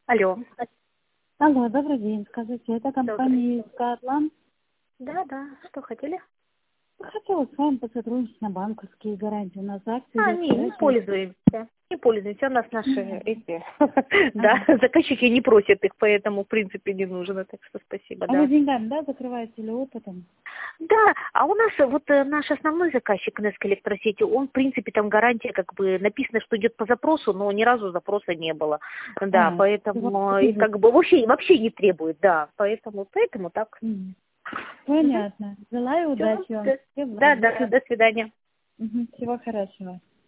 Алло. Алло, добрый день. Скажите, это Добрый. компания Скатланд? Да, что хотели? Хотела с вами посотрудничать на банковские гарантии. У нас акции идет Не хорошая. пользуемся. Не пользуемся. У нас наши эти, да, Ага. заказчики не просят их, поэтому, в принципе, не нужно. Так что спасибо, А вы да. деньгами, да, закрываете или опытом? Да, а у нас вот наш основной заказчик Несколько Электросети, он, в принципе, там гарантия, как бы написано, что идет по запросу, но ни разу запроса не было. Да, поэтому и как бы вообще не требует, да. Поэтому так. Мгм. Понятно. Желаю Всё, удачи вам. Всем да, благ. до свидания. Всего хорошего.